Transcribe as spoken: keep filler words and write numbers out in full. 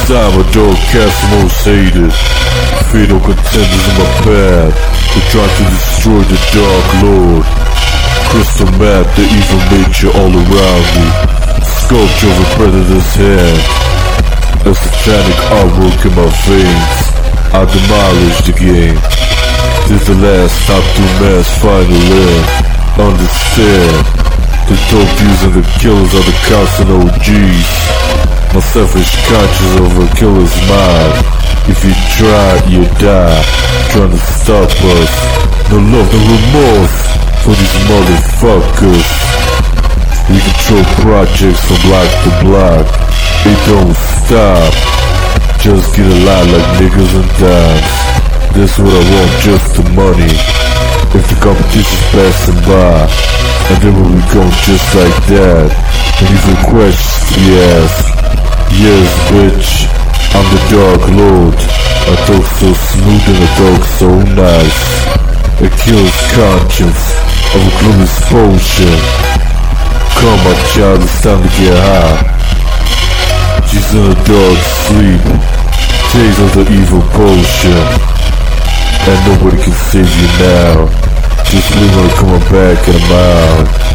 time a dog cast most hated. Fatal contenders in my path. They're trying to destroy the Dark Lord. Crystal map, the evil nature all around me. Sculpture of a predator's hand. A satanic artwork in my veins. I demolish the game. This the last top two man's final end. Understand, the dope using the killers are the constant O Gs. My selfish conscience over a killer's mind. If you try, you die. Trying to stop us. No love, no remorse for these motherfuckers. We control projects from block to block. It don't stop. Just get a lot like niggas and dimes. This what I want, just the money. If the competition's passing by, and then we go just like that. And even questions we ask. Yes, bitch, I'm the Dark Lord. I talk so smooth and I talk so nice. It kills conscience of a clueless potion. Come my child, it's time to get high. She's in a dark sleep. Taste of the evil potion. And nobody can save you now. Just leave her coming back in a mile.